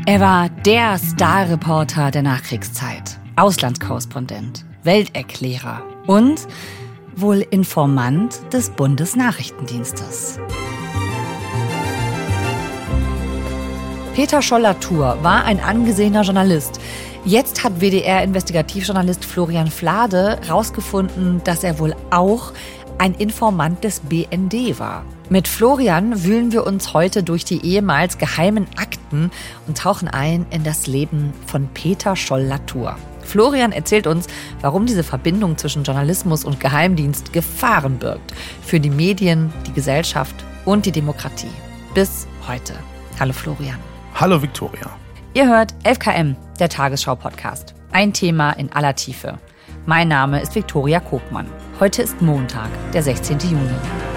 Er war der Starreporter der Nachkriegszeit, Auslandskorrespondent, Welterklärer und wohl Informant des Bundesnachrichtendienstes. Peter Scholl-Latour war ein angesehener Journalist. Jetzt hat WDR-Investigativjournalist Florian Flade herausgefunden, dass er wohl auch ein Informant des BND war. Mit Florian wühlen wir uns heute durch die ehemals geheimen Akten und tauchen ein in das Leben von Peter Scholl-Latour. Florian erzählt uns, warum diese Verbindung zwischen Journalismus und Geheimdienst Gefahren birgt. Für die Medien, die Gesellschaft und die Demokratie. Bis heute. Hallo Florian. Hallo Viktoria. Ihr hört 11KM, der Tagesschau-Podcast. Ein Thema in aller Tiefe. Mein Name ist Viktoria Kogmann. Heute ist Montag, der 16. Juni.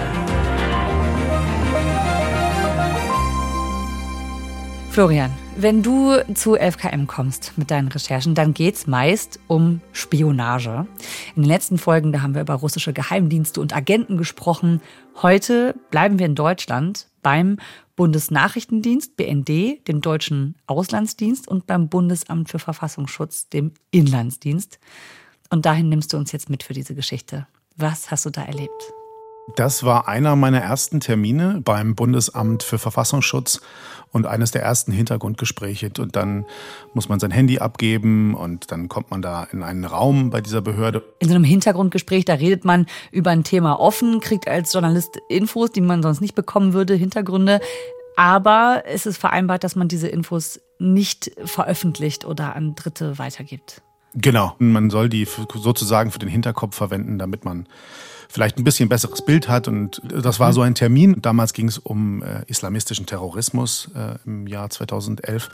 Florian, wenn du zu 11KM kommst mit deinen Recherchen, dann geht's meist um Spionage. In den letzten Folgen, da haben wir über russische Geheimdienste und Agenten gesprochen. Heute bleiben wir in Deutschland beim Bundesnachrichtendienst, BND, dem Deutschen Auslandsdienst und beim Bundesamt für Verfassungsschutz, dem Inlandsdienst. Und dahin nimmst du uns jetzt mit für diese Geschichte. Was hast du da erlebt? Das war einer meiner ersten Termine beim Bundesamt für Verfassungsschutz und eines der ersten Hintergrundgespräche. Und dann muss man sein Handy abgeben und dann kommt man da in einen Raum bei dieser Behörde. In so einem Hintergrundgespräch, da redet man über ein Thema offen, kriegt als Journalist Infos, die man sonst nicht bekommen würde, Hintergründe. Aber es ist vereinbart, dass man diese Infos nicht veröffentlicht oder an Dritte weitergibt. Genau, man soll die sozusagen für den Hinterkopf verwenden, damit man vielleicht ein bisschen besseres Bild hat. Und das war so ein Termin. Damals ging es um islamistischen Terrorismus im Jahr 2011.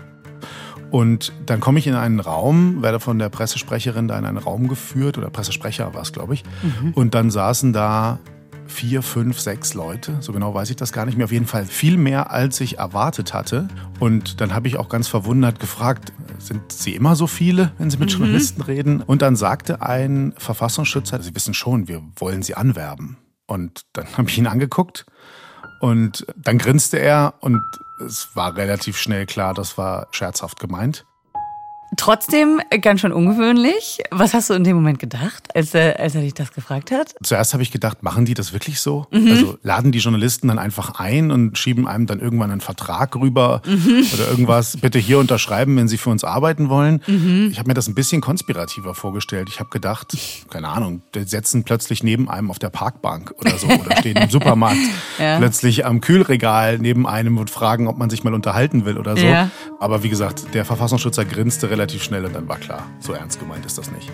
Und dann komme ich in einen Raum, werde von der Pressesprecherin da in einen Raum geführt, oder Pressesprecher war es, glaube ich. Und dann saßen da 4, 5, 6 Leute, so genau weiß ich das gar nicht mehr, auf jeden Fall viel mehr, als ich erwartet hatte. Und dann habe ich auch ganz verwundert gefragt, sind Sie immer so viele, wenn Sie mit Journalisten reden? Und dann sagte ein Verfassungsschützer, Sie wissen schon, wir wollen Sie anwerben. Und dann habe ich ihn angeguckt und dann grinste er und es war relativ schnell klar, das war scherzhaft gemeint. Trotzdem ganz schön ungewöhnlich. Was hast du in dem Moment gedacht, als er dich das gefragt hat? Zuerst habe ich gedacht, machen die das wirklich so? Also laden die Journalisten dann einfach ein und schieben einem dann irgendwann einen Vertrag rüber oder irgendwas, bitte hier unterschreiben, wenn sie für uns arbeiten wollen. Ich habe mir das ein bisschen konspirativer vorgestellt. Ich habe gedacht, keine Ahnung, die setzen plötzlich neben einem auf der Parkbank oder so oder stehen im Supermarkt plötzlich am Kühlregal neben einem und fragen, ob man sich mal unterhalten will oder so. Ja. Aber wie gesagt, der Verfassungsschützer grinste relativ schnell und dann war klar, so ernst gemeint ist das nicht.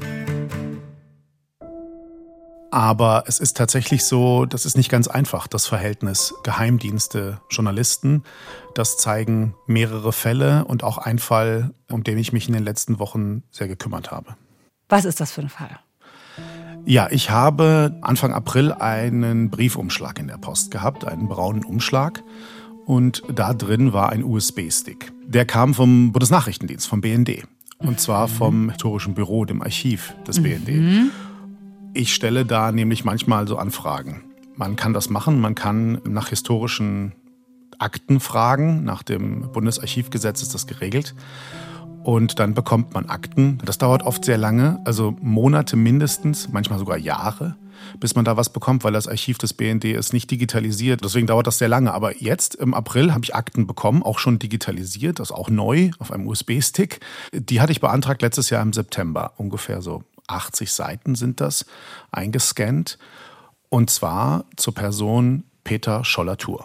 Aber es ist tatsächlich so, das ist nicht ganz einfach, das Verhältnis Geheimdienste, Journalisten. Das zeigen mehrere Fälle und auch ein Fall, um den ich mich in den letzten Wochen sehr gekümmert habe. Was ist das für ein Fall? Ja, ich habe Anfang April einen Briefumschlag in der Post gehabt, einen braunen Umschlag. Und da drin war ein USB-Stick. Der kam vom Bundesnachrichtendienst, vom BND. Und zwar vom Historischen Büro, dem Archiv des BND. Ich stelle da nämlich manchmal so Anfragen. Man kann das machen, man kann nach historischen Akten fragen. Nach dem Bundesarchivgesetz ist das geregelt. Und dann bekommt man Akten. Das dauert oft sehr lange, also Monate mindestens, manchmal sogar Jahre, bis man da was bekommt, weil das Archiv des BND ist nicht digitalisiert. Deswegen dauert das sehr lange. Aber jetzt im April habe ich Akten bekommen, auch schon digitalisiert, das ist auch neu auf einem USB-Stick. Die hatte ich beantragt letztes Jahr im September. Ungefähr so 80 Seiten sind das, eingescannt. Und zwar zur Person Peter Scholl-Latour.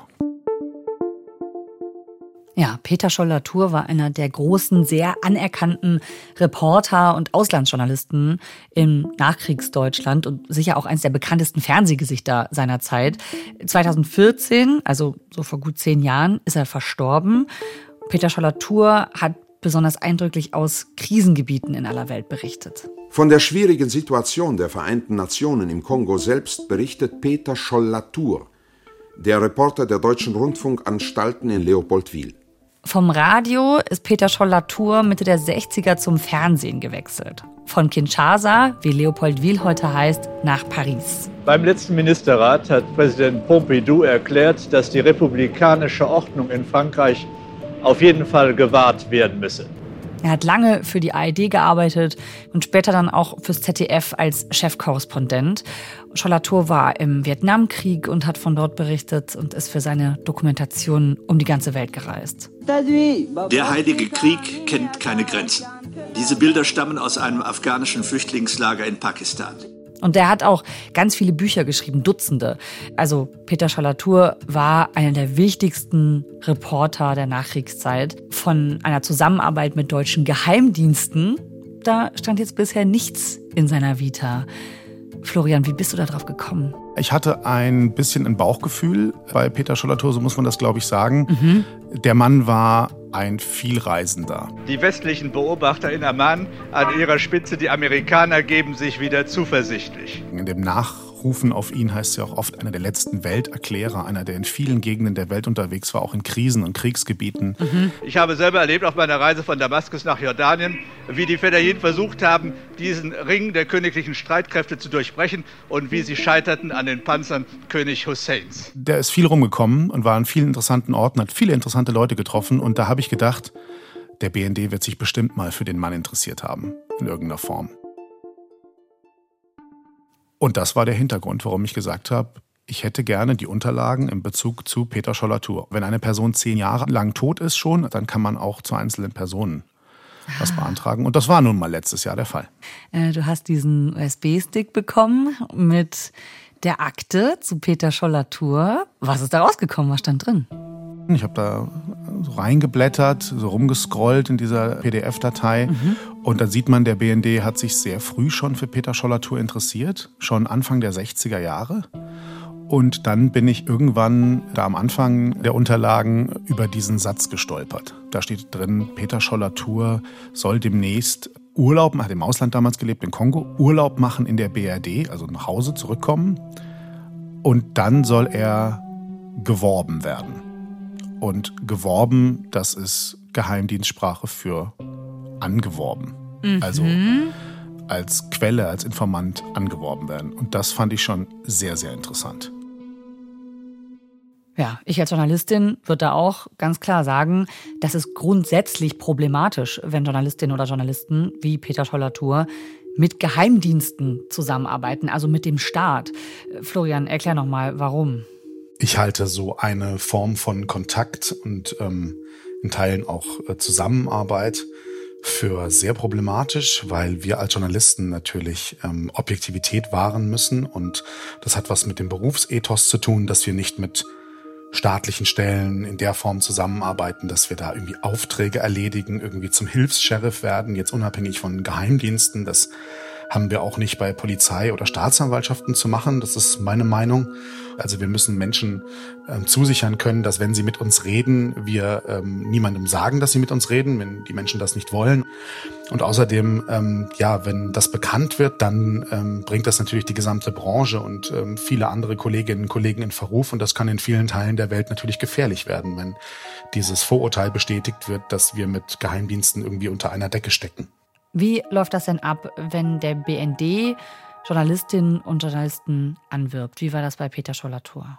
Ja, Peter Scholl-Latour war einer der großen, sehr anerkannten Reporter und Auslandsjournalisten im Nachkriegsdeutschland und sicher auch eines der bekanntesten Fernsehgesichter seiner Zeit. 2014, also so vor gut 10 Jahren, ist er verstorben. Peter Scholl-Latour hat besonders eindrücklich aus Krisengebieten in aller Welt berichtet. Von der schwierigen Situation der Vereinten Nationen im Kongo selbst berichtet Peter Scholl-Latour, der Reporter der Deutschen Rundfunkanstalten in Leopoldwil. Vom Radio ist Peter Scholl-Latour Mitte der 60er zum Fernsehen gewechselt. Von Kinshasa, wie Leopoldwil heute heißt, nach Paris. Beim letzten Ministerrat hat Präsident Pompidou erklärt, dass die republikanische Ordnung in Frankreich auf jeden Fall gewahrt werden müsse. Er hat lange für die ARD gearbeitet und später dann auch fürs ZDF als Chefkorrespondent. Scholl-Latour war im Vietnamkrieg und hat von dort berichtet und ist für seine Dokumentation um die ganze Welt gereist. Der Heilige Krieg kennt keine Grenzen. Diese Bilder stammen aus einem afghanischen Flüchtlingslager in Pakistan. Und er hat auch ganz viele Bücher geschrieben, Dutzende. Also Peter Scholl-Latour war einer der wichtigsten Reporter der Nachkriegszeit. Von einer Zusammenarbeit mit deutschen Geheimdiensten, da stand jetzt bisher nichts in seiner Vita. Florian, wie bist du da drauf gekommen? Ich hatte ein bisschen ein Bauchgefühl bei Peter Scholl-Latour, so muss man das, glaube ich, sagen. Der Mann war ein Vielreisender. Die westlichen Beobachter in Amman, an ihrer Spitze die Amerikaner, geben sich wieder zuversichtlich. In dem Nachrufen auf ihn heißt es ja auch oft einer der letzten Welterklärer, einer, der in vielen Gegenden der Welt unterwegs war, auch in Krisen- und Kriegsgebieten. Ich habe selber erlebt auf meiner Reise von Damaskus nach Jordanien, wie die Fedayeen versucht haben, diesen Ring der königlichen Streitkräfte zu durchbrechen und wie sie scheiterten an den Panzern König Husseins. Der ist viel rumgekommen und war an vielen interessanten Orten, hat viele interessante Leute getroffen und da habe ich gedacht, der BND wird sich bestimmt mal für den Mann interessiert haben, in irgendeiner Form. Und das war der Hintergrund, warum ich gesagt habe, ich hätte gerne die Unterlagen in Bezug zu Peter Scholl-Latour. Wenn eine Person 10 Jahre lang tot ist schon, dann kann man auch zu einzelnen Personen was beantragen. Und das war nun mal letztes Jahr der Fall. Du hast diesen USB-Stick bekommen mit der Akte zu Peter Scholl-Latour. Was ist da rausgekommen? Was stand drin? Ich habe da so reingeblättert, so rumgescrollt in dieser PDF-Datei. Und da sieht man, der BND hat sich sehr früh schon für Peter Scholl-Latour interessiert, schon Anfang der 60er Jahre. Und dann bin ich irgendwann da am Anfang der Unterlagen über diesen Satz gestolpert. Da steht drin, Peter Scholl-Latour soll demnächst Urlaub, hat im Ausland damals gelebt, in Kongo, Urlaub machen in der BRD, also nach Hause zurückkommen. Und dann soll er geworben werden. Und geworben, das ist Geheimdienstsprache für angeworben. Also als Quelle, als Informant angeworben werden. Und das fand ich schon sehr, sehr interessant. Ja, ich als Journalistin würde da auch ganz klar sagen, das ist grundsätzlich problematisch, wenn Journalistinnen oder Journalisten wie Peter Scholl-Latour mit Geheimdiensten zusammenarbeiten, also mit dem Staat. Florian, erklär noch mal, warum. Ich halte so eine Form von Kontakt und in Teilen auch Zusammenarbeit für sehr problematisch, weil wir als Journalisten natürlich Objektivität wahren müssen. Und das hat was mit dem Berufsethos zu tun, dass wir nicht mit staatlichen Stellen in der Form zusammenarbeiten, dass wir da irgendwie Aufträge erledigen, irgendwie zum Hilfs-Sheriff werden, jetzt unabhängig von Geheimdiensten. Das haben wir auch nicht bei Polizei oder Staatsanwaltschaften zu machen. Das ist meine Meinung. Also wir müssen Menschen zusichern können, dass wenn sie mit uns reden, wir niemandem sagen, dass sie mit uns reden, wenn die Menschen das nicht wollen. Und außerdem, wenn das bekannt wird, dann bringt das natürlich die gesamte Branche und viele andere Kolleginnen und Kollegen in Verruf. Und das kann in vielen Teilen der Welt natürlich gefährlich werden, wenn dieses Vorurteil bestätigt wird, dass wir mit Geheimdiensten irgendwie unter einer Decke stecken. Wie läuft das denn ab, wenn der BND Journalistinnen und Journalisten anwirbt? Wie war das bei Peter Scholl-Latour?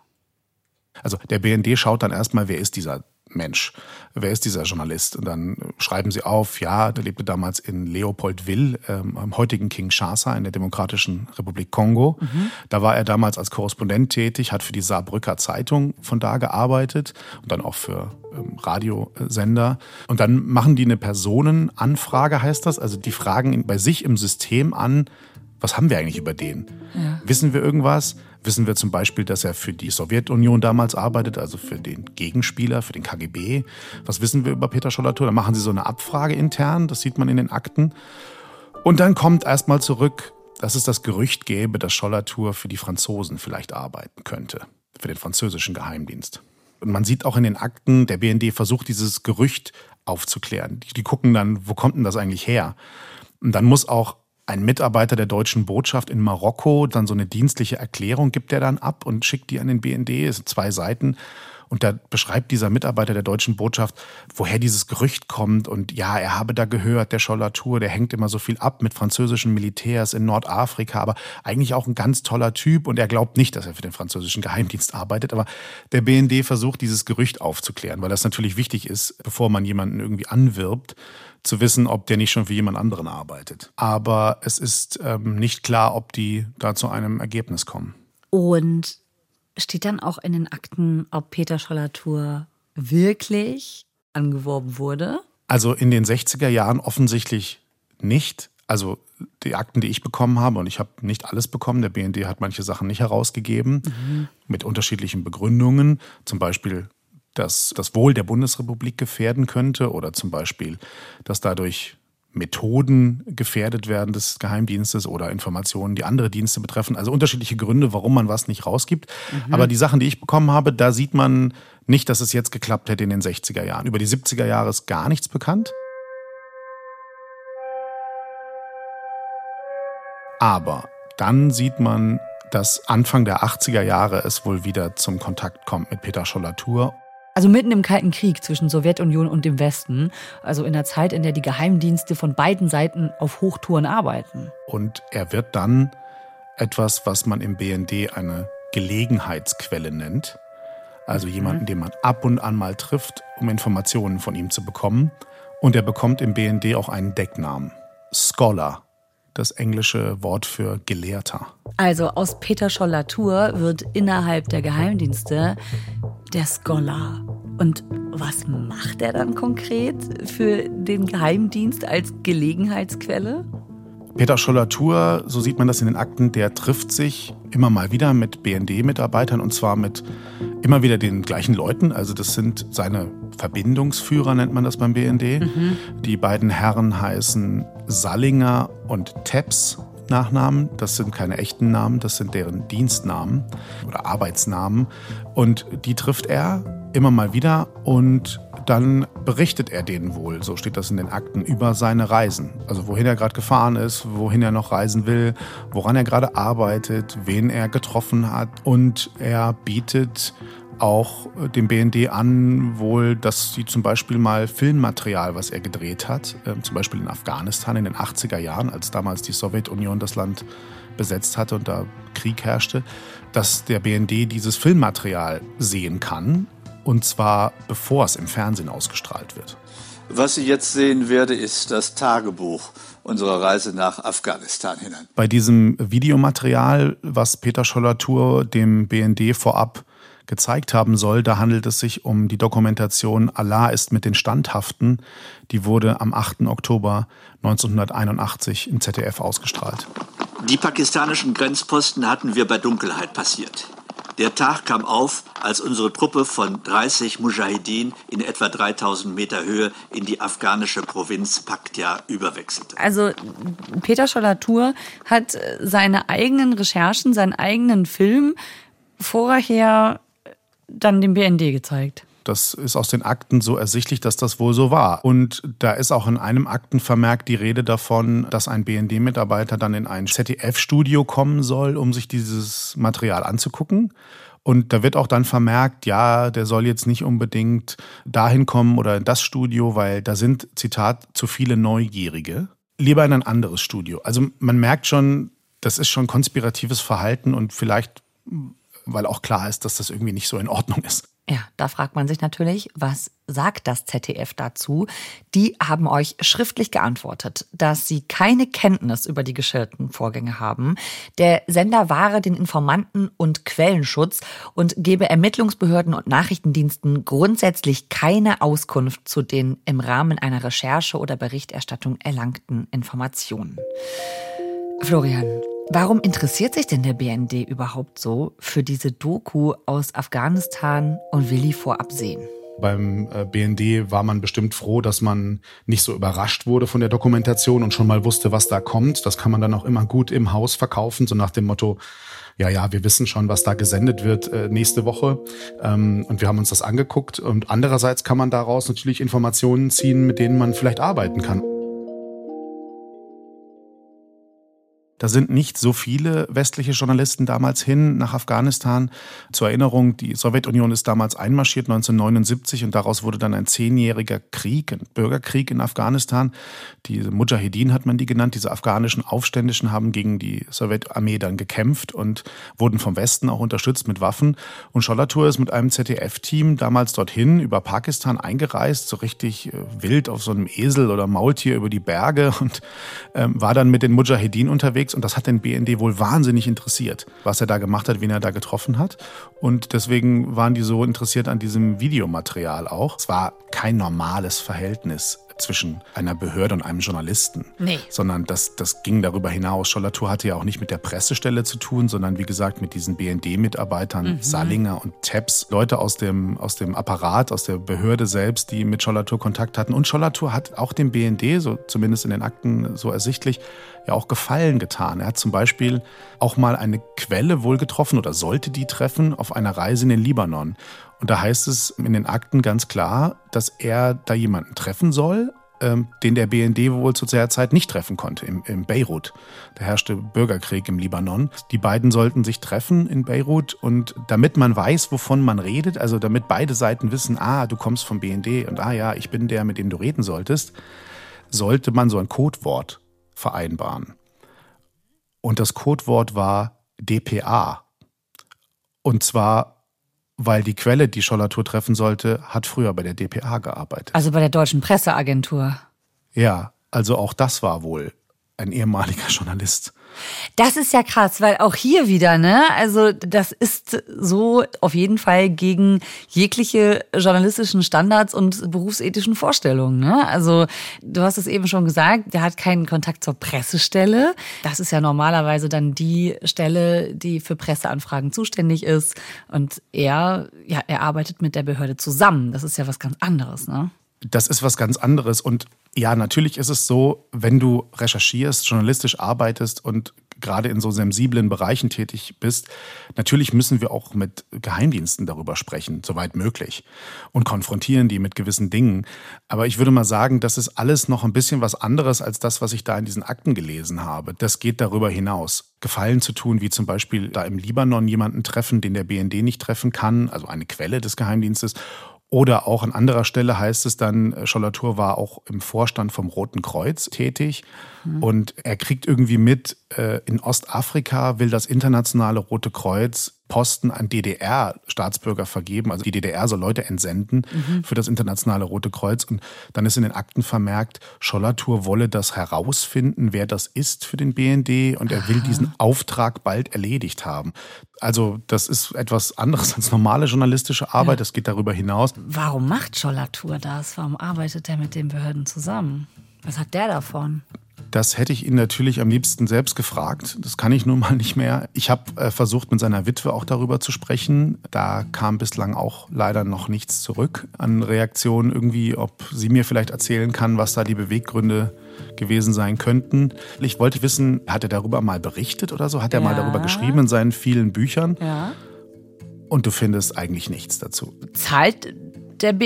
Also der BND schaut dann erstmal, wer ist dieser Mensch, wer ist dieser Journalist? Und dann schreiben sie auf, ja, der lebte damals in Leopoldville, am heutigen Kinshasa in der Demokratischen Republik Kongo. Da war er damals als Korrespondent tätig, hat für die Saarbrücker Zeitung von da gearbeitet und dann auch für Radiosender. Und dann machen die eine Personenanfrage, heißt das. Also die fragen ihn bei sich im System an, was haben wir eigentlich über den? Ja. Wissen wir irgendwas? Wissen wir zum Beispiel, dass er für die Sowjetunion damals arbeitet, also für den Gegenspieler, für den KGB? Was wissen wir über Peter Scholl-Latour? Dann machen sie so eine Abfrage intern, das sieht man in den Akten. Und dann kommt erstmal zurück, dass es das Gerücht gäbe, dass Scholl-Latour für die Franzosen vielleicht arbeiten könnte, für den französischen Geheimdienst. Und man sieht auch in den Akten, der BND versucht dieses Gerücht aufzuklären. Die gucken dann, wo kommt denn das eigentlich her? Und dann muss auch ein Mitarbeiter der deutschen Botschaft in Marokko dann so eine dienstliche Erklärung gibt er dann ab und schickt die an den BND, es sind 2 Seiten. Und da beschreibt dieser Mitarbeiter der deutschen Botschaft, woher dieses Gerücht kommt. Und ja, er habe da gehört, der Scholl-Latour, der hängt immer so viel ab mit französischen Militärs in Nordafrika, aber eigentlich auch ein ganz toller Typ. Und er glaubt nicht, dass er für den französischen Geheimdienst arbeitet. Aber der BND versucht, dieses Gerücht aufzuklären, weil das natürlich wichtig ist, bevor man jemanden irgendwie anwirbt, zu wissen, ob der nicht schon für jemand anderen arbeitet. Aber es ist nicht klar, ob die da zu einem Ergebnis kommen. Und steht dann auch in den Akten, ob Peter Scholl-Latour wirklich angeworben wurde? Also in den 60er Jahren offensichtlich nicht. Also die Akten, die ich bekommen habe, und ich habe nicht alles bekommen, der BND hat manche Sachen nicht herausgegeben, mit unterschiedlichen Begründungen, zum Beispiel, dass das Wohl der Bundesrepublik gefährden könnte oder zum Beispiel, dass dadurch Methoden gefährdet werden des Geheimdienstes oder Informationen, die andere Dienste betreffen. Also unterschiedliche Gründe, warum man was nicht rausgibt. Aber die Sachen, die ich bekommen habe, da sieht man nicht, dass es jetzt geklappt hätte in den 60er Jahren. Über die 70er Jahre ist gar nichts bekannt. Aber dann sieht man, dass Anfang der 80er Jahre es wohl wieder zum Kontakt kommt mit Peter Scholl-Latour. Also mitten im Kalten Krieg zwischen Sowjetunion und dem Westen, also in der Zeit, in der die Geheimdienste von beiden Seiten auf Hochtouren arbeiten. Und er wird dann etwas, was man im BND eine Gelegenheitsquelle nennt. Also jemanden, den man ab und an mal trifft, um Informationen von ihm zu bekommen. Und er bekommt im BND auch einen Decknamen. Scholar, das englische Wort für Gelehrter. Also aus Peter Scholl-Latour wird innerhalb der Geheimdienste der Scholar. Und was macht er dann konkret für den Geheimdienst als Gelegenheitsquelle? Peter Scholl-Latour, so sieht man das in den Akten, der trifft sich immer mal wieder mit BND-Mitarbeitern und zwar mit immer wieder den gleichen Leuten. Also das sind seine Verbindungsführer, nennt man das beim BND. Die beiden Herren heißen Sallinger und Tepps Nachnamen. Das sind keine echten Namen, das sind deren Dienstnamen oder Arbeitsnamen. Und die trifft er immer mal wieder und dann berichtet er denen wohl, so steht das in den Akten, über seine Reisen. Also wohin er gerade gefahren ist, wohin er noch reisen will, woran er gerade arbeitet, wen er getroffen hat. Und er bietet auch dem BND an, wohl, dass sie zum Beispiel mal Filmmaterial, was er gedreht hat, zum Beispiel in Afghanistan in den 80er Jahren, als damals die Sowjetunion das Land besetzt hatte und da Krieg herrschte, dass der BND dieses Filmmaterial sehen kann, und zwar bevor es im Fernsehen ausgestrahlt wird. Was Sie jetzt sehen werde, ist das Tagebuch unserer Reise nach Afghanistan hinein. Bei diesem Videomaterial, was Peter Scholl-Latour dem BND vorab gezeigt haben soll, da handelt es sich um die Dokumentation Allah ist mit den Standhaften. Die wurde am 8. Oktober 1981 im ZDF ausgestrahlt. Die pakistanischen Grenzposten hatten wir bei Dunkelheit passiert. Der Tag kam auf, als unsere Truppe von 30 Mujahideen in etwa 3000 Meter Höhe in die afghanische Provinz Paktia überwechselte. Also Peter Scholl-Latour hat seine eigenen Recherchen, seinen eigenen Film vorher dann dem BND gezeigt. Das ist aus den Akten so ersichtlich, dass das wohl so war. Und da ist auch in einem Aktenvermerk die Rede davon, dass ein BND-Mitarbeiter dann in ein ZDF-Studio kommen soll, um sich dieses Material anzugucken. Und da wird auch dann vermerkt, ja, der soll jetzt nicht unbedingt dahin kommen oder in das Studio, weil da sind, Zitat, zu viele Neugierige. Lieber in ein anderes Studio. Also man merkt schon, das ist schon konspiratives Verhalten und vielleicht, weil auch klar ist, dass das irgendwie nicht so in Ordnung ist. Ja, da fragt man sich natürlich, was sagt das ZDF dazu? Die haben euch schriftlich geantwortet, dass sie keine Kenntnis über die geschilderten Vorgänge haben. Der Sender wahre den Informanten- und Quellenschutz und gebe Ermittlungsbehörden und Nachrichtendiensten grundsätzlich keine Auskunft zu den im Rahmen einer Recherche oder Berichterstattung erlangten Informationen. Florian, warum interessiert sich denn der BND überhaupt so für diese Doku aus Afghanistan und will die vorab sehen? Beim BND war man bestimmt froh, dass man nicht so überrascht wurde von der Dokumentation und schon mal wusste, was da kommt. Das kann man dann auch immer gut im Haus verkaufen, so nach dem Motto, ja, wir wissen schon, was da gesendet wird nächste Woche. Und wir haben uns das angeguckt. Und andererseits kann man daraus natürlich Informationen ziehen, mit denen man vielleicht arbeiten kann. Da sind nicht so viele westliche Journalisten damals hin nach Afghanistan. Zur Erinnerung, die Sowjetunion ist damals einmarschiert 1979 und daraus wurde dann ein 10-jähriger Krieg, ein Bürgerkrieg in Afghanistan. Diese Mujahedin hat man die genannt. Diese afghanischen Aufständischen haben gegen die Sowjetarmee dann gekämpft und wurden vom Westen auch unterstützt mit Waffen. Und Schollatur ist mit einem ZDF-Team damals dorthin über Pakistan eingereist, so richtig wild auf so einem Esel oder Maultier über die Berge und war dann mit den Mujahedin unterwegs. Und das hat den BND wohl wahnsinnig interessiert, was er da gemacht hat, wen er da getroffen hat. Und deswegen waren die so interessiert an diesem Videomaterial auch. Es war kein normales Verhältnis zwischen einer Behörde und einem Journalisten. Nee. Sondern das ging darüber hinaus. Schollatur hatte ja auch nicht mit der Pressestelle zu tun, sondern wie gesagt mit diesen BND-Mitarbeitern, Salinger und Tepps, Leute aus dem Apparat, aus der Behörde selbst, die mit Schollatur Kontakt hatten. Und Schollatur hat auch dem BND, so zumindest in den Akten so ersichtlich, ja auch Gefallen getan. Er hat zum Beispiel auch mal eine Quelle wohl getroffen oder sollte die treffen auf einer Reise in den Libanon. Und da heißt es in den Akten ganz klar, dass er da jemanden treffen soll, den der BND wohl zu der Zeit nicht treffen konnte, in Beirut. Da herrschte Bürgerkrieg im Libanon. Die beiden sollten sich treffen in Beirut und damit man weiß, wovon man redet, also damit beide Seiten wissen, du kommst vom BND und ja, ich bin der, mit dem du reden solltest, sollte man so ein Codewort vereinbaren. Und das Codewort war DPA. Und zwar, weil die Quelle, die Schollatur treffen sollte, hat früher bei der DPA gearbeitet. Also bei der Deutschen Presseagentur. Ja, also auch das war wohl ein ehemaliger Journalist. Das ist ja krass, weil auch hier wieder, ne, also das ist so auf jeden Fall gegen jegliche journalistischen Standards und berufsethischen Vorstellungen, ne? Also du hast es eben schon gesagt, der hat keinen Kontakt zur Pressestelle. Das ist ja normalerweise dann die Stelle, die für Presseanfragen zuständig ist. Und er arbeitet mit der Behörde zusammen. Das ist ja was ganz anderes, ne? Das ist was ganz anderes und ja, natürlich ist es so, wenn du recherchierst, journalistisch arbeitest und gerade in so sensiblen Bereichen tätig bist, natürlich müssen wir auch mit Geheimdiensten darüber sprechen, soweit möglich, und konfrontieren die mit gewissen Dingen. Aber ich würde mal sagen, das ist alles noch ein bisschen was anderes als das, was ich da in diesen Akten gelesen habe. Das geht darüber hinaus. Gefallen zu tun, wie zum Beispiel da im Libanon jemanden treffen, den der BND nicht treffen kann, also eine Quelle des Geheimdienstes. Oder auch an anderer Stelle heißt es dann, Schollatur war auch im Vorstand vom Roten Kreuz tätig. Und er kriegt irgendwie mit, in Ostafrika will das internationale Rote Kreuz Posten an DDR-Staatsbürger vergeben. Also die DDR soll Leute entsenden für das internationale Rote Kreuz. Und dann ist in den Akten vermerkt, Schollatur wolle das herausfinden, wer das ist für den BND. Und er will diesen Auftrag bald erledigt haben. Also das ist etwas anderes als normale journalistische Arbeit. Das geht darüber hinaus. Warum macht Schollatur das? Warum arbeitet er mit den Behörden zusammen? Was hat der davon? Das hätte ich ihn natürlich am liebsten selbst gefragt. Das kann ich nun mal nicht mehr. Ich habe versucht, mit seiner Witwe auch darüber zu sprechen. Da kam bislang auch leider noch nichts zurück an Reaktionen irgendwie, ob sie mir vielleicht erzählen kann, was da die Beweggründe gewesen sein könnten. Ich wollte wissen, hat er darüber mal berichtet oder so? Hat er mal darüber geschrieben in seinen vielen Büchern? Ja. Und du findest eigentlich nichts dazu. Zahlt der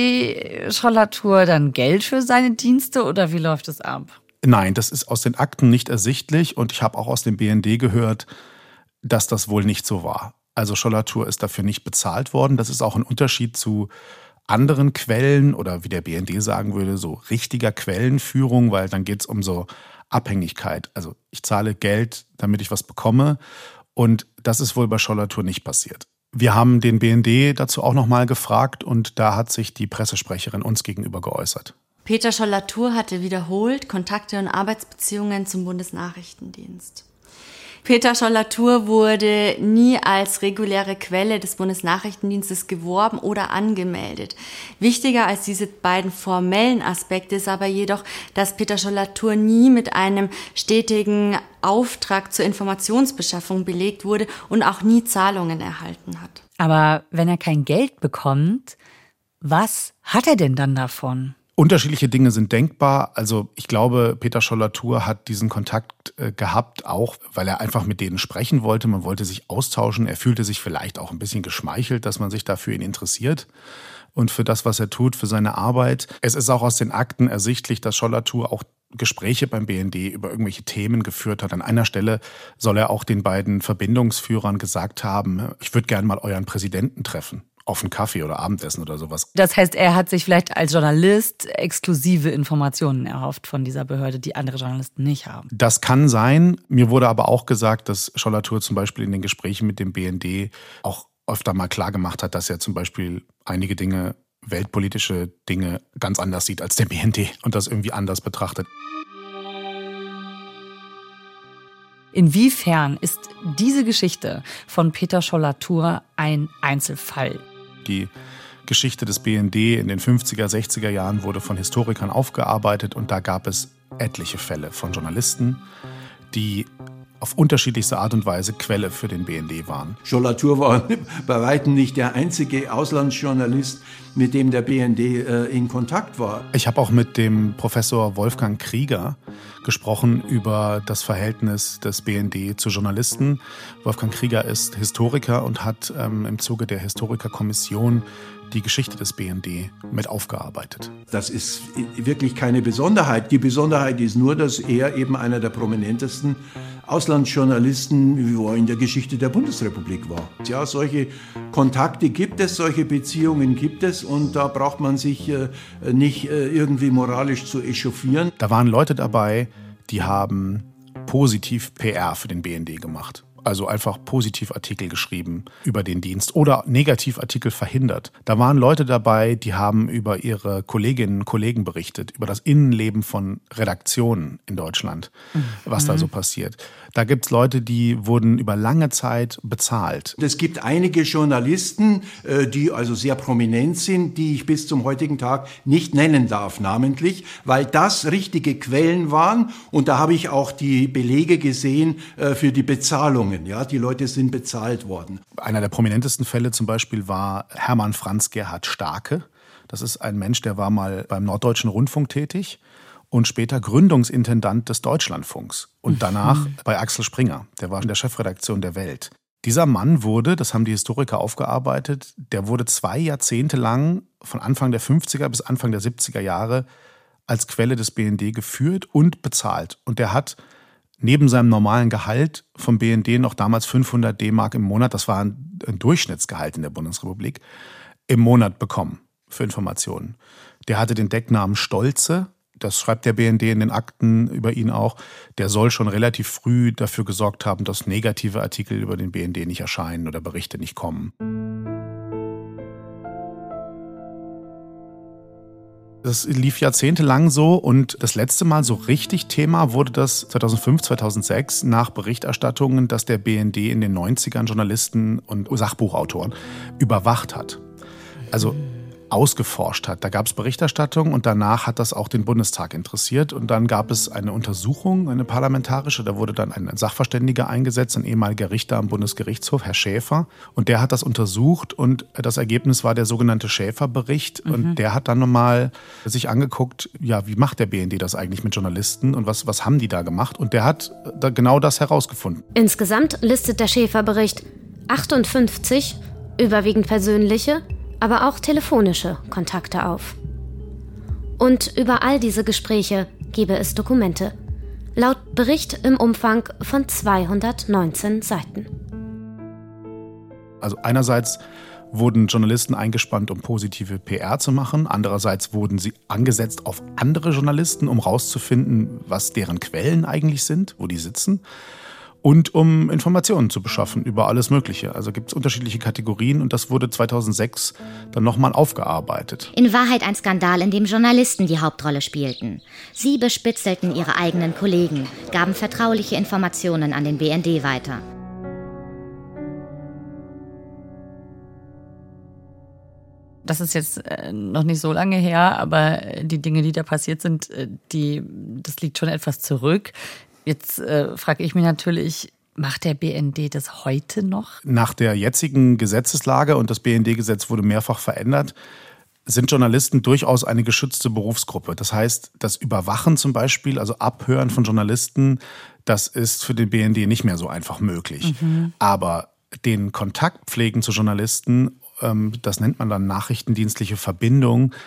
BND Schollatur dann Geld für seine Dienste oder wie läuft es ab? Nein, das ist aus den Akten nicht ersichtlich und ich habe auch aus dem BND gehört, dass das wohl nicht so war. Also Schollatur ist dafür nicht bezahlt worden. Das ist auch ein Unterschied zu anderen Quellen oder wie der BND sagen würde, so richtiger Quellenführung, weil dann geht es um so Abhängigkeit. Also ich zahle Geld, damit ich was bekomme und das ist wohl bei Schollatur nicht passiert. Wir haben den BND dazu auch nochmal gefragt und da hat sich die Pressesprecherin uns gegenüber geäußert. Peter Schollatur hatte wiederholt Kontakte und Arbeitsbeziehungen zum Bundesnachrichtendienst. Peter Schollatur wurde nie als reguläre Quelle des Bundesnachrichtendienstes geworben oder angemeldet. Wichtiger als diese beiden formellen Aspekte ist aber jedoch, dass Peter Schollatur nie mit einem stetigen Auftrag zur Informationsbeschaffung belegt wurde und auch nie Zahlungen erhalten hat. Aber wenn er kein Geld bekommt, was hat er denn dann davon? Unterschiedliche Dinge sind denkbar. Also ich glaube, Peter Schollatur hat diesen Kontakt gehabt, auch weil er einfach mit denen sprechen wollte. Man wollte sich austauschen. Er fühlte sich vielleicht auch ein bisschen geschmeichelt, dass man sich da für ihn interessiert und für das, was er tut, für seine Arbeit. Es ist auch aus den Akten ersichtlich, dass Schollatur auch Gespräche beim BND über irgendwelche Themen geführt hat. An einer Stelle soll er auch den beiden Verbindungsführern gesagt haben, ich würde gerne mal euren Präsidenten treffen. Auf einen Kaffee oder Abendessen oder sowas. Das heißt, er hat sich vielleicht als Journalist exklusive Informationen erhofft von dieser Behörde, die andere Journalisten nicht haben. Das kann sein. Mir wurde aber auch gesagt, dass Scholl-Latour zum Beispiel in den Gesprächen mit dem BND auch öfter mal klar gemacht hat, dass er zum Beispiel einige Dinge, weltpolitische Dinge, ganz anders sieht als der BND und das irgendwie anders betrachtet. Inwiefern ist diese Geschichte von Peter Scholl-Latour ein Einzelfall? Die Geschichte des BND in den 50er, 60er Jahren wurde von Historikern aufgearbeitet und da gab es etliche Fälle von Journalisten, die auf unterschiedlichste Art und Weise Quelle für den BND waren. Scholl-Latour war bei weitem nicht der einzige Auslandsjournalist, mit dem der BND in Kontakt war. Ich habe auch mit dem Professor Wolfgang Krieger gesprochen über das Verhältnis des BND zu Journalisten. Wolfgang Krieger ist Historiker und hat im Zuge der Historikerkommission die Geschichte des BND mit aufgearbeitet. Das ist wirklich keine Besonderheit. Die Besonderheit ist nur, dass er eben einer der prominentesten Auslandsjournalisten in der Geschichte der Bundesrepublik war. Ja, solche Kontakte gibt es, solche Beziehungen gibt es und da braucht man sich nicht irgendwie moralisch zu echauffieren. Da waren Leute dabei, die haben positiv PR für den BND gemacht. Also einfach Positivartikel geschrieben über den Dienst oder Negativartikel verhindert. Da waren Leute dabei, die haben über ihre Kolleginnen und Kollegen berichtet, über das Innenleben von Redaktionen in Deutschland, was da so passiert. Da gibt es Leute, die wurden über lange Zeit bezahlt. Es gibt einige Journalisten, die also sehr prominent sind, die ich bis zum heutigen Tag nicht nennen darf, namentlich, weil das richtige Quellen waren und da habe ich auch die Belege gesehen für die Bezahlungen. Ja, die Leute sind bezahlt worden. Einer der prominentesten Fälle zum Beispiel war Hermann Franz Gerhard Starke. Das ist ein Mensch, der war mal beim Norddeutschen Rundfunk tätig und später Gründungsintendant des Deutschlandfunks und danach bei Axel Springer. Der war in der Chefredaktion der Welt. Dieser Mann wurde, das haben die Historiker aufgearbeitet, der wurde 2 Jahrzehnte lang von Anfang der 50er bis Anfang der 70er Jahre als Quelle des BND geführt und bezahlt. Und der hat neben seinem normalen Gehalt vom BND noch damals 500 D-Mark im Monat, das war ein Durchschnittsgehalt in der Bundesrepublik, im Monat bekommen für Informationen. Der hatte den Decknamen Stolze, das schreibt der BND in den Akten über ihn auch. Der soll schon relativ früh dafür gesorgt haben, dass negative Artikel über den BND nicht erscheinen oder Berichte nicht kommen. Das lief jahrzehntelang so und das letzte Mal so richtig Thema wurde das 2005, 2006 nach Berichterstattungen, dass der BND in den 90ern Journalisten und Sachbuchautoren überwacht hat. Also ausgeforscht hat. Da gab es Berichterstattung und danach hat das auch den Bundestag interessiert. Und dann gab es eine Untersuchung, eine parlamentarische. Da wurde dann ein Sachverständiger eingesetzt, ein ehemaliger Richter am Bundesgerichtshof, Herr Schäfer. Und der hat das untersucht und das Ergebnis war der sogenannte Schäfer-Bericht. Und der hat dann nochmal sich angeguckt, ja, wie macht der BND das eigentlich mit Journalisten und was haben die da gemacht? Und der hat da genau das herausgefunden. Insgesamt listet der Schäfer-Bericht 58, überwiegend persönliche, aber auch telefonische Kontakte auf. Und über all diese Gespräche gebe es Dokumente. Laut Bericht im Umfang von 219 Seiten. Also einerseits wurden Journalisten eingespannt, um positive PR zu machen. Andererseits wurden sie angesetzt auf andere Journalisten, um rauszufinden, was deren Quellen eigentlich sind, wo die sitzen. Und um Informationen zu beschaffen über alles Mögliche. Also gibt es unterschiedliche Kategorien und das wurde 2006 dann nochmal aufgearbeitet. In Wahrheit ein Skandal, in dem Journalisten die Hauptrolle spielten. Sie bespitzelten ihre eigenen Kollegen, gaben vertrauliche Informationen an den BND weiter. Das ist jetzt noch nicht so lange her, aber die Dinge, die da passiert sind, das liegt schon etwas zurück. Jetzt frage ich mich natürlich, macht der BND das heute noch? Nach der jetzigen Gesetzeslage, und das BND-Gesetz wurde mehrfach verändert, sind Journalisten durchaus eine geschützte Berufsgruppe. Das heißt, das Überwachen zum Beispiel, also Abhören von Journalisten, das ist für den BND nicht mehr so einfach möglich. Aber den Kontakt pflegen zu Journalisten, das nennt man dann nachrichtendienstliche Verbindung,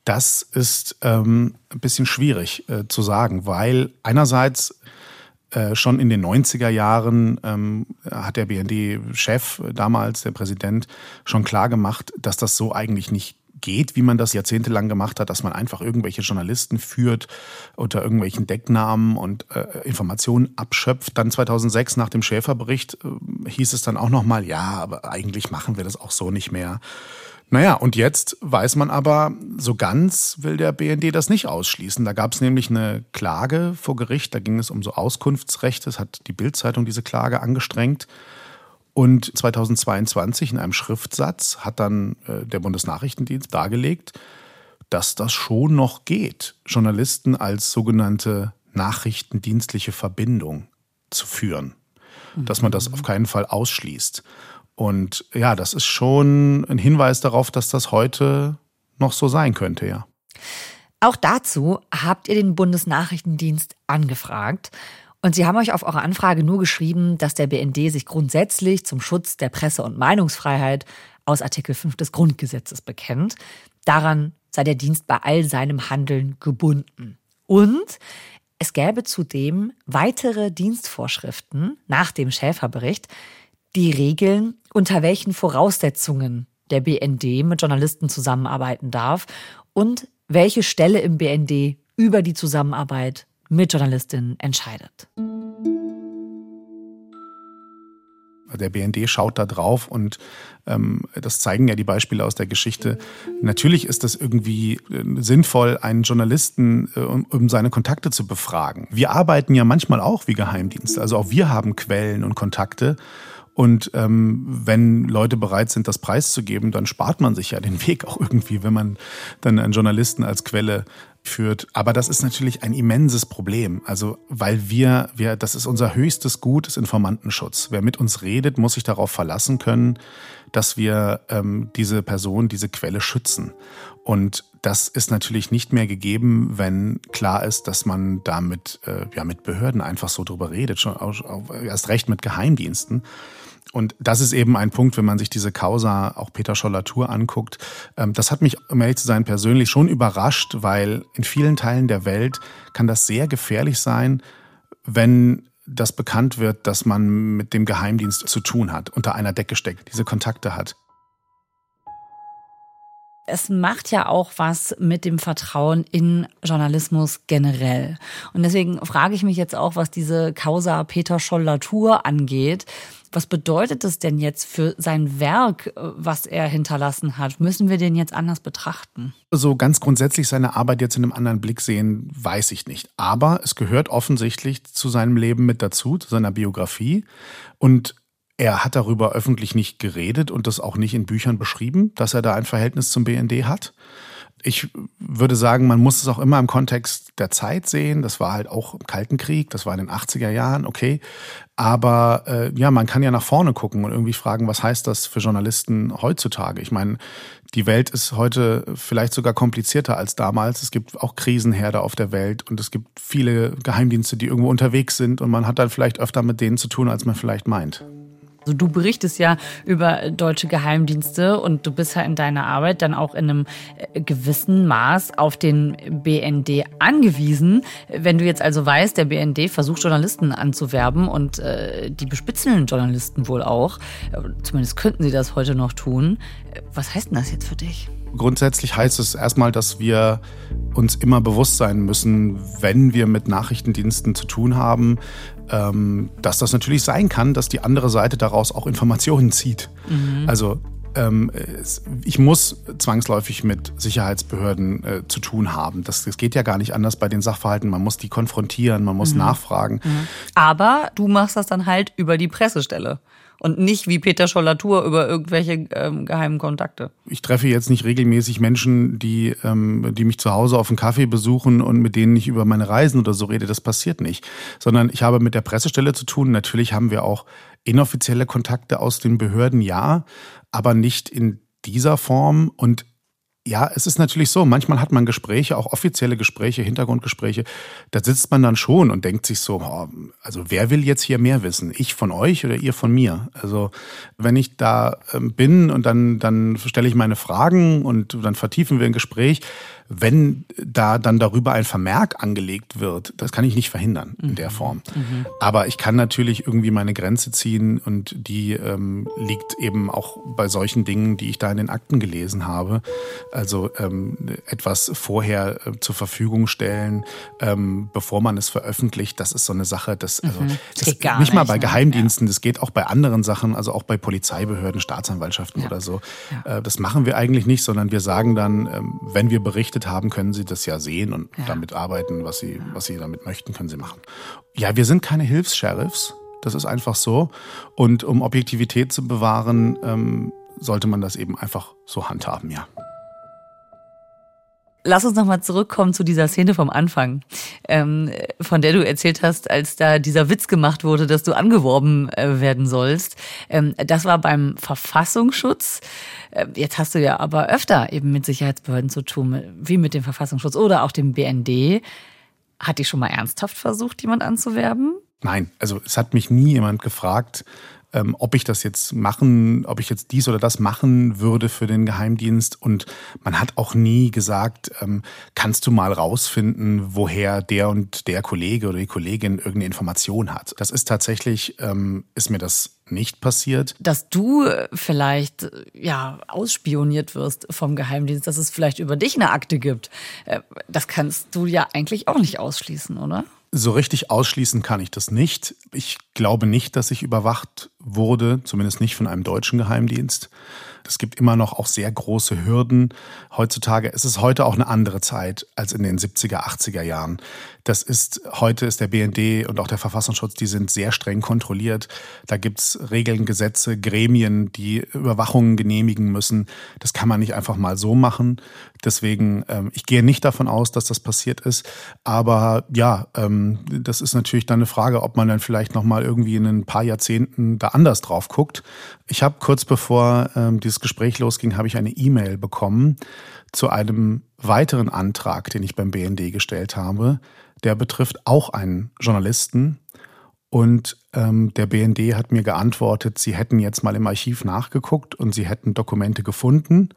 Das ist ein bisschen schwierig zu sagen, weil einerseits schon in den 90er Jahren hat der BND-Chef damals, der Präsident, schon klar gemacht, dass das so eigentlich nicht geht, wie man das jahrzehntelang gemacht hat, dass man einfach irgendwelche Journalisten führt unter irgendwelchen Decknamen und Informationen abschöpft. Dann 2006 nach dem Schäfer-Bericht hieß es dann auch nochmal, ja, aber eigentlich machen wir das auch so nicht mehr. Naja, und jetzt weiß man aber, so ganz will der BND das nicht ausschließen. Da gab es nämlich eine Klage vor Gericht, da ging es um so Auskunftsrechte, es hat die Bild-Zeitung diese Klage angestrengt. Und 2022 in einem Schriftsatz hat dann der Bundesnachrichtendienst dargelegt, dass das schon noch geht, Journalisten als sogenannte nachrichtendienstliche Verbindung zu führen. Dass man das auf keinen Fall ausschließt. Und ja, das ist schon ein Hinweis darauf, dass das heute noch so sein könnte, ja. Auch dazu habt ihr den Bundesnachrichtendienst angefragt. Und sie haben euch auf eure Anfrage nur geschrieben, dass der BND sich grundsätzlich zum Schutz der Presse- und Meinungsfreiheit aus Artikel 5 des Grundgesetzes bekennt. Daran sei der Dienst bei all seinem Handeln gebunden. Und es gäbe zudem weitere Dienstvorschriften nach dem Schäfer-Bericht, die regeln, unter welchen Voraussetzungen der BND mit Journalisten zusammenarbeiten darf und welche Stelle im BND über die Zusammenarbeit mit Journalistinnen entscheidet. Der BND schaut da drauf und das zeigen ja die Beispiele aus der Geschichte. Natürlich ist es irgendwie sinnvoll, einen Journalisten, um seine Kontakte zu befragen. Wir arbeiten ja manchmal auch wie Geheimdienste, also auch wir haben Quellen und Kontakte. Und wenn Leute bereit sind, das preiszugeben, dann spart man sich ja den Weg auch irgendwie, wenn man dann einen Journalisten als Quelle führt. Aber das ist natürlich ein immenses Problem. Also weil wir das ist unser höchstes Gut, ist Informantenschutz. Wer mit uns redet, muss sich darauf verlassen können, dass wir diese Person, diese Quelle schützen. Und das ist natürlich nicht mehr gegeben, wenn klar ist, dass man da mit Behörden einfach so drüber redet, schon erst recht mit Geheimdiensten. Und das ist eben ein Punkt, wenn man sich diese Causa auch Peter Scholl-Latour anguckt. Das hat mich, um ehrlich zu sein, persönlich schon überrascht, weil in vielen Teilen der Welt kann das sehr gefährlich sein, wenn das bekannt wird, dass man mit dem Geheimdienst zu tun hat, unter einer Decke steckt, diese Kontakte hat. Es macht ja auch was mit dem Vertrauen in Journalismus generell. Und deswegen frage ich mich jetzt auch, was diese Causa Peter Scholl-Latour angeht. Was bedeutet das denn jetzt für sein Werk, was er hinterlassen hat? Müssen wir den jetzt anders betrachten? So ganz grundsätzlich seine Arbeit jetzt in einem anderen Blick sehen, weiß ich nicht. Aber es gehört offensichtlich zu seinem Leben mit dazu, zu seiner Biografie. Und er hat darüber öffentlich nicht geredet und das auch nicht in Büchern beschrieben, dass er da ein Verhältnis zum BND hat. Ich würde sagen, man muss es auch immer im Kontext der Zeit sehen. Das war halt auch im Kalten Krieg, das war in den 80er Jahren, okay. Aber man kann ja nach vorne gucken und irgendwie fragen, was heißt das für Journalisten heutzutage? Ich meine, die Welt ist heute vielleicht sogar komplizierter als damals. Es gibt auch Krisenherde auf der Welt und es gibt viele Geheimdienste, die irgendwo unterwegs sind und man hat dann vielleicht öfter mit denen zu tun, als man vielleicht meint. Also du berichtest ja über deutsche Geheimdienste und du bist ja in deiner Arbeit dann auch in einem gewissen Maß auf den BND angewiesen. Wenn du jetzt also weißt, der BND versucht Journalisten anzuwerben und die bespitzeln Journalisten wohl auch, zumindest könnten sie das heute noch tun. Was heißt denn das jetzt für dich? Grundsätzlich heißt es erstmal, dass wir uns immer bewusst sein müssen, wenn wir mit Nachrichtendiensten zu tun haben, dass das natürlich sein kann, dass die andere Seite daraus auch Informationen zieht. Mhm. Also ich muss zwangsläufig mit Sicherheitsbehörden zu tun haben. Das geht ja gar nicht anders bei den Sachverhalten. Man muss die konfrontieren, man muss nachfragen. Mhm. Aber du machst das dann halt über die Pressestelle. Und nicht wie Peter Scholl-Latour über irgendwelche geheimen Kontakte. Ich treffe jetzt nicht regelmäßig Menschen, die mich zu Hause auf einen Kaffee besuchen und mit denen ich über meine Reisen oder so rede. Das passiert nicht. Sondern ich habe mit der Pressestelle zu tun. Natürlich haben wir auch inoffizielle Kontakte aus den Behörden, ja, aber nicht in dieser Form. Und ja, es ist natürlich so, manchmal hat man Gespräche, auch offizielle Gespräche, Hintergrundgespräche, da sitzt man dann schon und denkt sich so, also wer will jetzt hier mehr wissen? Ich von euch oder ihr von mir? Also wenn ich da bin und dann stelle ich meine Fragen und dann vertiefen wir ein Gespräch. Wenn da dann darüber ein Vermerk angelegt wird, das kann ich nicht verhindern in der Form. Aber ich kann natürlich irgendwie meine Grenze ziehen und die liegt eben auch bei solchen Dingen, die ich da in den Akten gelesen habe. Also etwas vorher zur Verfügung stellen, bevor man es veröffentlicht, das ist so eine Sache, das geht gar nicht mal bei ne? Geheimdiensten, das geht auch bei anderen Sachen, also auch bei Polizeibehörden, Staatsanwaltschaften oder so. Das machen wir eigentlich nicht, sondern wir sagen dann, wenn wir berichtet haben, können Sie das ja sehen und damit arbeiten, was Sie damit möchten, können Sie machen. Ja, wir sind keine Hilfs-Sheriffs, das ist einfach so. Und um Objektivität zu bewahren, sollte man das eben einfach so handhaben, ja. Lass uns nochmal zurückkommen zu dieser Szene vom Anfang, von der du erzählt hast, als da dieser Witz gemacht wurde, dass du angeworben werden sollst. Das war beim Verfassungsschutz. Jetzt hast du ja aber öfter eben mit Sicherheitsbehörden zu tun, wie mit dem Verfassungsschutz oder auch dem BND. Hat dich schon mal ernsthaft versucht, jemand anzuwerben? Nein, also es hat mich nie jemand gefragt, ob ich jetzt dies oder das machen würde für den Geheimdienst. Und man hat auch nie gesagt, kannst du mal rausfinden, woher der und der Kollege oder die Kollegin irgendeine Information hat. Das ist tatsächlich, ist mir das nicht passiert. Dass du vielleicht ausspioniert wirst vom Geheimdienst, dass es vielleicht über dich eine Akte gibt, das kannst du ja eigentlich auch nicht ausschließen, oder? So richtig ausschließen kann ich das nicht. Ich glaube nicht, dass ich überwacht wurde, zumindest nicht von einem deutschen Geheimdienst. Es gibt immer noch auch sehr große Hürden. Heutzutage ist es heute auch eine andere Zeit als in den 70er, 80er Jahren. Heute ist der BND und auch der Verfassungsschutz, die sind sehr streng kontrolliert. Da gibt's Regeln, Gesetze, Gremien, die Überwachungen genehmigen müssen. Das kann man nicht einfach mal so machen. Deswegen, ich gehe nicht davon aus, dass das passiert ist. Aber das ist natürlich dann eine Frage, ob man dann vielleicht noch mal irgendwie in ein paar Jahrzehnten da anders drauf guckt. Ich habe kurz bevor dieses Gespräch losging, habe ich eine E-Mail bekommen zu einem weiteren Antrag, den ich beim BND gestellt habe. Der betrifft auch einen Journalisten. Und der BND hat mir geantwortet, sie hätten jetzt mal im Archiv nachgeguckt und sie hätten Dokumente gefunden.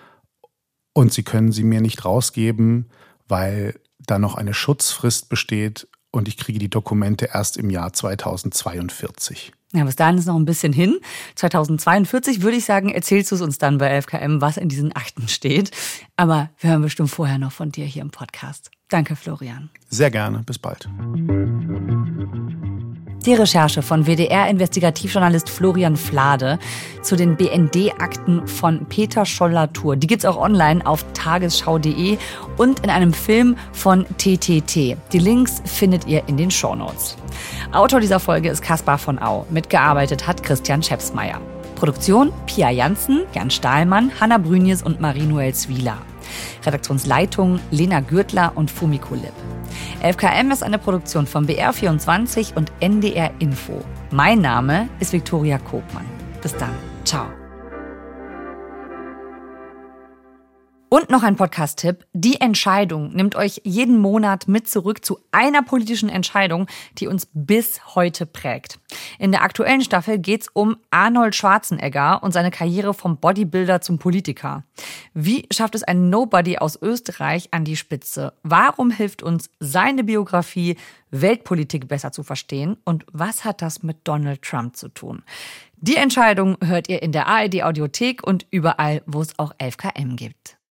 Und sie können sie mir nicht rausgeben, weil da noch eine Schutzfrist besteht und ich kriege die Dokumente erst im Jahr 2042. Ja, bis dahin ist noch ein bisschen hin. 2042 würde ich sagen, erzählst du es uns dann bei 11KM, was in diesen Akten steht. Aber wir hören bestimmt vorher noch von dir hier im Podcast. Danke, Florian. Sehr gerne. Bis bald. Die Recherche von WDR-Investigativjournalist Florian Flade zu den BND-Akten von Peter Scholl-Latour. Die gibt's auch online auf tagesschau.de und in einem Film von TTT. Die Links findet ihr in den Shownotes. Autor dieser Folge ist Kaspar von Au. Mitgearbeitet hat Christian Schepsmeier. Produktion Pia Janssen, Jan Stahlmann, Hanna Brünjes und Marie-Noël Zwieler. Redaktionsleitung Lena Gürtler und Fumiko Lipp. 11KM ist eine Produktion von BR24 und NDR Info. Mein Name ist Viktoria Kobmann. Bis dann. Ciao. Und noch ein Podcast-Tipp. Die Entscheidung nimmt euch jeden Monat mit zurück zu einer politischen Entscheidung, die uns bis heute prägt. In der aktuellen Staffel geht's um Arnold Schwarzenegger und seine Karriere vom Bodybuilder zum Politiker. Wie schafft es ein Nobody aus Österreich an die Spitze? Warum hilft uns seine Biografie, Weltpolitik besser zu verstehen? Und was hat das mit Donald Trump zu tun? Die Entscheidung hört ihr in der ARD Audiothek und überall, wo es auch 11KM gibt.